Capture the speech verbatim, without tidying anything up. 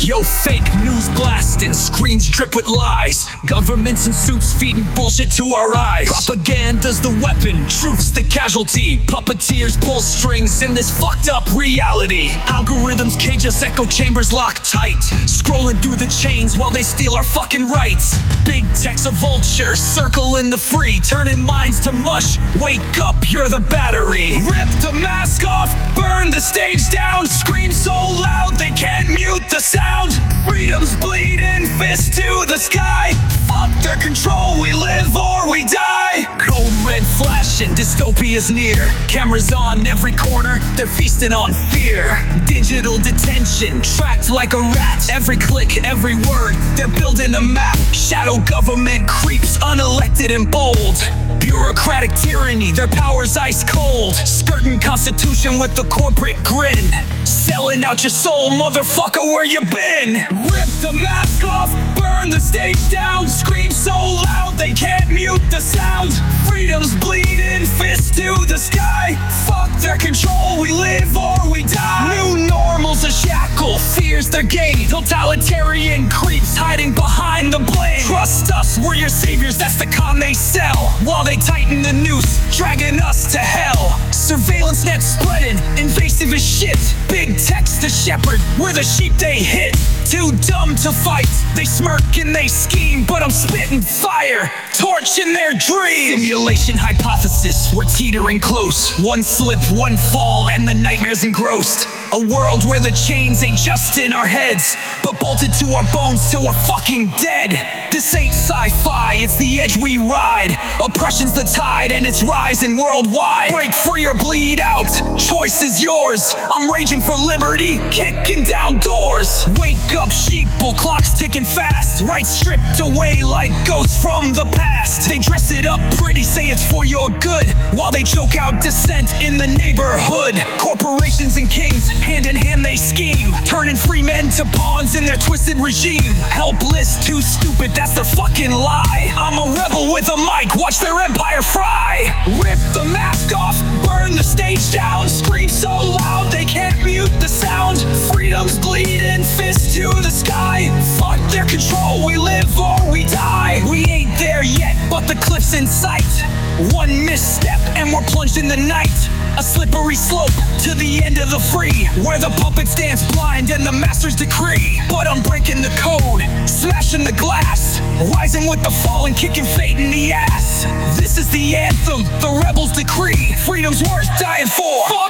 Yo, fake news blasting, screens drip with lies. Governments in suits feeding bullshit to our eyes. Propaganda's the weapon, truth's the casualty. Puppeteers pull strings in this fucked up reality. Algorithms cage us, echo chambers locked tight. Scrolling through the chains while they steal our fucking rights. Big tech's a vulture, circling the free, turning minds to mush. Wake up, you're the battery. Rip the mask off, burn the stage down. Scream so loud they can't mute the sound. Freedom's bleeding, fist to the sky. Fuck their control, we live or we die. Code red flashing, dystopia's near. Cameras on every corner, they're feasting on fear. Digital detention, tracked like a rat. Every click, every word, they're building a map. Shadow government creeps, unelected and bold. Bureaucratic tyranny, their power's ice cold. Skirting constitution with the corporate grin. Selling out your soul, motherfucker, where you been? Rip the mask off, burn the stage down. Scream so loud they can't mute the sound. Freedom's bleeding, fist to the sky. Fuck their control, we live or we die. New normal's a shackle, fears their gate. Totalitarian creeps hiding behind the blade. Trust us, we're your saviors, that's the con they sell. While they tighten the noose, dragging us to hell. Surveillance net spreading, invasive as shit. Big tech's the shepherd, we're the sheep they hit. Too dumb to fight, they smirk and they scheme. But I'm spitting fire, torching their dreams. Simulation hypothesis, we're teetering close. One slip, one fall, and the nightmare's engrossed. A world where the chains ain't just in our heads, but bolted to our bones till we're fucking dead. This ain't sci-fi, it's the edge we ride. Oppression's the tide and it's rising worldwide. Break free or bleed out, choice is yours. I'm raging for liberty, kicking down doors. Wake up sheeple, clock's ticking fast. Rights stripped away like ghosts from the past. They dress it up pretty, say it's for your good, while they choke out dissent in the neighborhood. Corporations and kings, hand in hand they scheme, turning free men to pawns in their twisted regime. Helpless, too stupid, that's their fucking lie. I'm a rebel with a mic, watch their empire fry. Rip the mask off, burn the stage down. Scream so loud they can't mute the sound. Freedom's bleeding, fist to the sky. Fuck their control, we live or we die. We ain't there yet, but the cliff's in sight. One misstep and we're plunged in the night. A slippery slope to the end of the free, where the puppet stands blind and the master's decree. But I'm breaking the code, smashing the glass, rising with the fall and kicking fate in the ass. This is the anthem, the rebels decree. Freedom's worth dying for.